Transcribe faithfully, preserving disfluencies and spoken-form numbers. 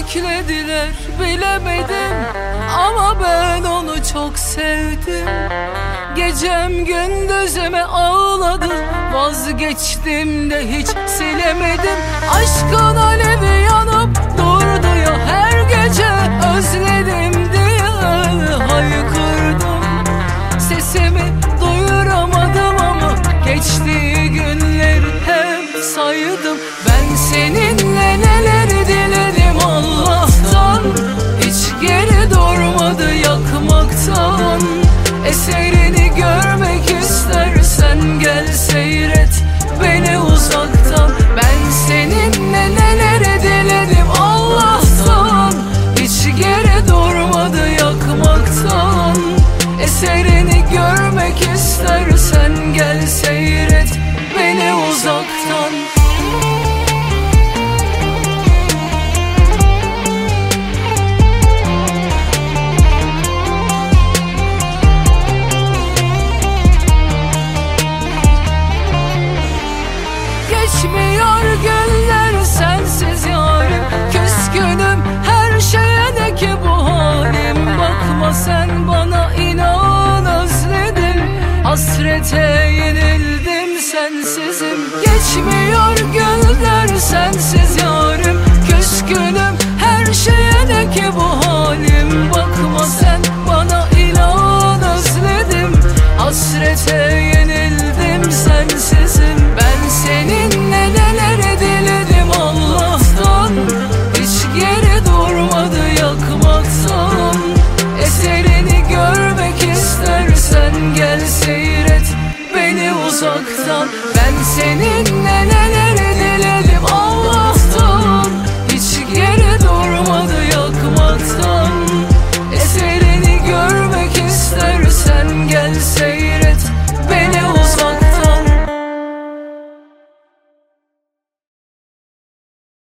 beklediler bilemedim, ama ben onu çok sevdim. Gecem gündüzüme ağladı, vazgeçtim de hiç silemedim. Aşkın alevi yanıp durdu ya her gece, özledim diye haykırdım. Sesimi duyuramadım ama geçtiği günleri hep saydım. Ben seninle neler diledim Allah'tan, hiç geri durmadı yakmaktan. Eserini görmek istersen gel seyret beni uzaktan. Ben seninle neler diledim Allah'tan, hiç geri durmadı yakmaktan. Eserini görmek istersen gel seyret beni uzaktan. Geçmiyor günler sensiz yarim, küskünüm her şeye de ki bu halim. Bakma sen bana, inan özledim, hasrete yenildim sensizim. Geçmiyor